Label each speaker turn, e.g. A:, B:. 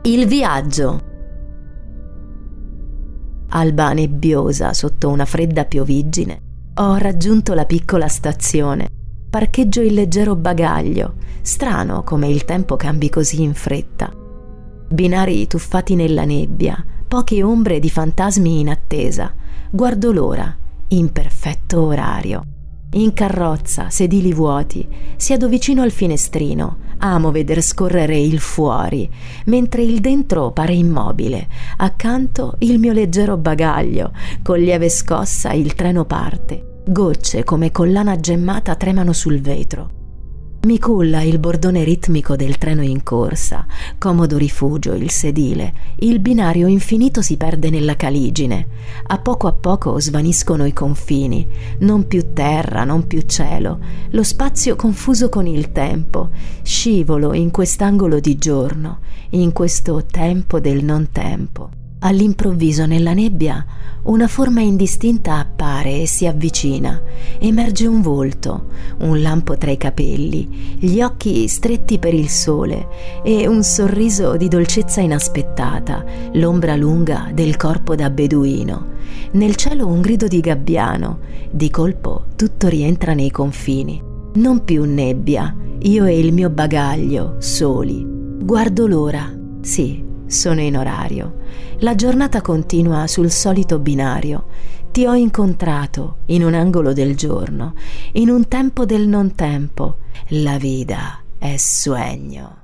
A: Il viaggio. Alba nebbiosa sotto una fredda pioviggine, ho raggiunto la piccola stazione. Parcheggio il leggero bagaglio. Strano come il tempo cambi così in fretta. Binari tuffati nella nebbia, poche ombre di fantasmi in attesa. Guardo l'ora, in perfetto orario. In carrozza, sedili vuoti, siedo vicino al finestrino. Amo veder scorrere il fuori, mentre il dentro pare immobile. Accanto il mio leggero bagaglio, con lieve scossa il treno parte. Gocce come collana gemmata tremano sul vetro. Mi culla il bordone ritmico del treno in corsa, comodo rifugio il sedile, il binario infinito si perde nella caligine. A poco svaniscono i confini, non più terra, non più cielo, lo spazio confuso con il tempo. Scivolo in quest'angolo di giorno, in questo tempo del non tempo. All'improvviso nella nebbia una forma indistinta appare e si avvicina. Emerge un volto, un lampo tra i capelli, gli occhi stretti per il sole e un sorriso di dolcezza inaspettata, l'ombra lunga del corpo da beduino. Nel cielo un grido di gabbiano, di colpo tutto rientra nei confini. Non più nebbia, io e il mio bagaglio, soli. Guardo l'ora, sì, sono in orario. La giornata continua sul solito binario. Ti ho incontrato in un angolo del giorno, in un tempo del non tempo. La vita è sueño.